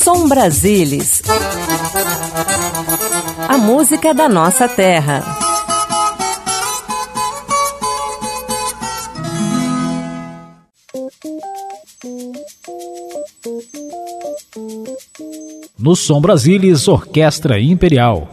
Som Brasilis. A música da nossa terra. No Som Brasilis, Orquestra Imperial.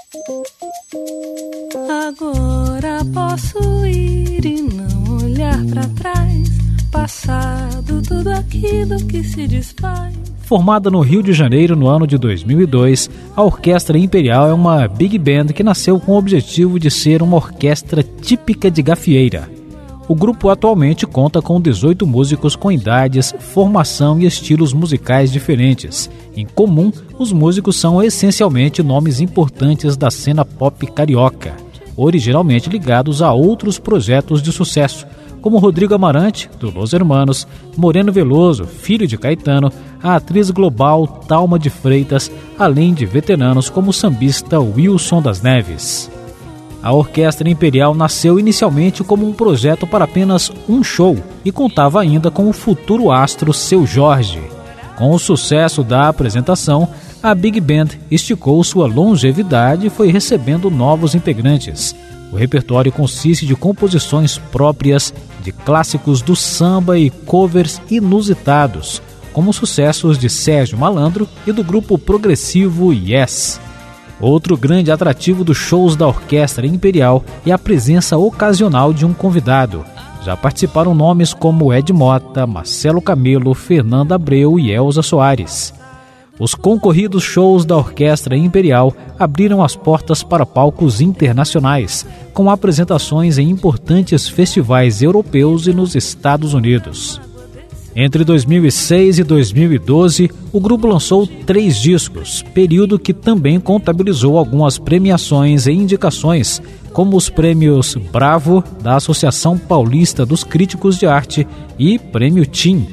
Agora posso ir e não olhar para trás. Passado tudo aquilo que se desfaz. Formada no Rio de Janeiro no ano de 2002, a Orquestra Imperial é uma big band que nasceu com o objetivo de ser uma orquestra típica de gafieira. O grupo atualmente conta com 18 músicos com idades, formação e estilos musicais diferentes. Em comum, os músicos são essencialmente nomes importantes da cena pop carioca, originalmente ligados a outros projetos de sucesso, como Rodrigo Amarante, do Los Hermanos, Moreno Veloso, filho de Caetano, a atriz global Thalma de Freitas, além de veteranos como o sambista Wilson das Neves. A Orquestra Imperial nasceu inicialmente como um projeto para apenas um show e contava ainda com o futuro astro Seu Jorge. Com o sucesso da apresentação, a Big Band esticou sua longevidade e foi recebendo novos integrantes. O repertório consiste de composições próprias, de clássicos do samba e covers inusitados, como sucessos de Sérgio Malandro e do grupo progressivo Yes. Outro grande atrativo dos shows da Orquestra Imperial é a presença ocasional de um convidado. Já participaram nomes como Ed Mota, Marcelo Camelo, Fernanda Abreu e Elza Soares. Os concorridos shows da Orquestra Imperial abriram as portas para palcos internacionais, com apresentações em importantes festivais europeus e nos Estados Unidos. Entre 2006 e 2012, o grupo lançou 3 discos, período que também contabilizou algumas premiações e indicações, como os prêmios Bravo, da Associação Paulista dos Críticos de Arte, e Prêmio TIM.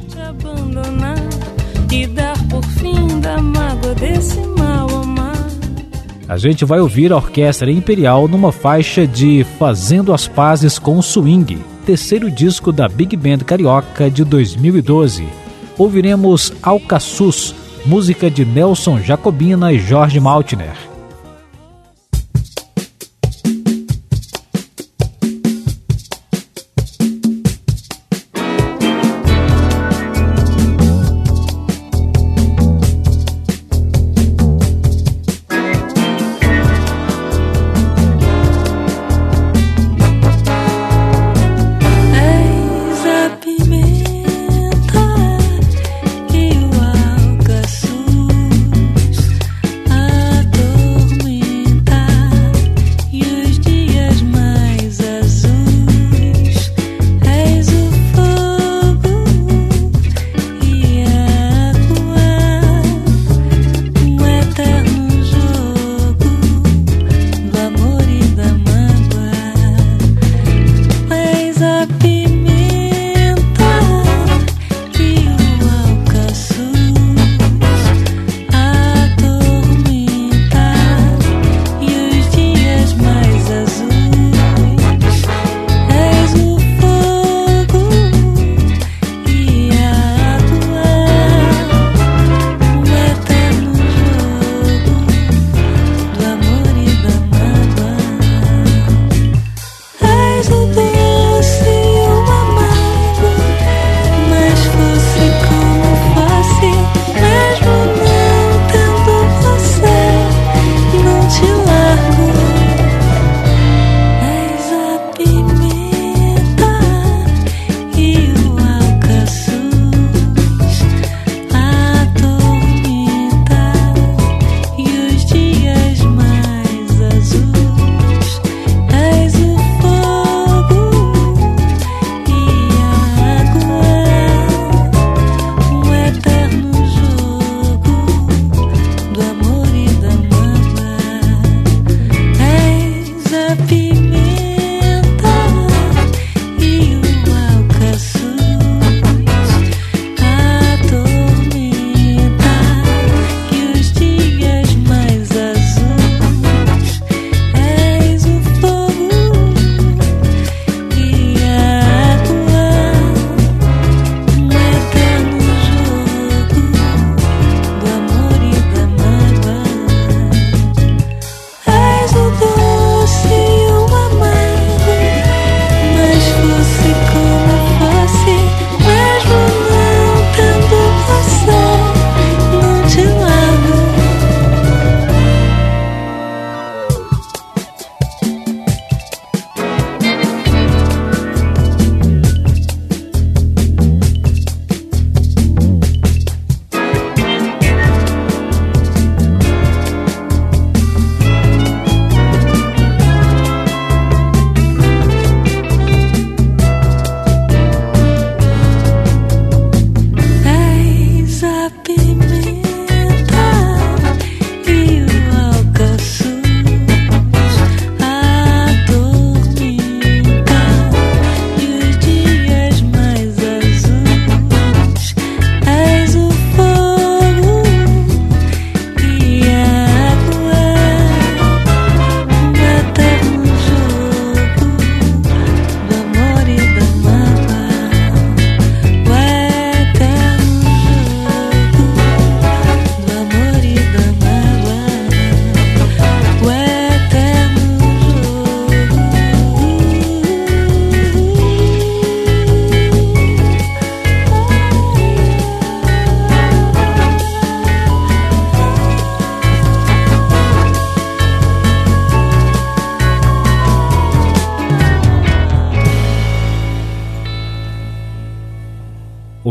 A gente vai ouvir a Orquestra Imperial numa faixa de Fazendo as Pazes com o Swing, terceiro disco da Big Band Carioca de 2012. Ouviremos Alcaçuz, música de Nelson Jacobina e Jorge Maltner. E o alcaçuz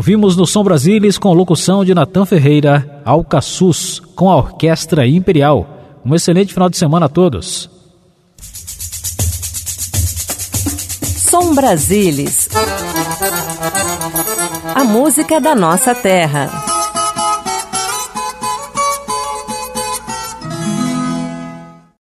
Ouvimos no Som Brasilis com locução de Natan Ferreira, Alcaçuz, com a Orquestra Imperial. Um excelente final de semana a todos. Som Brasilis, a música da nossa terra.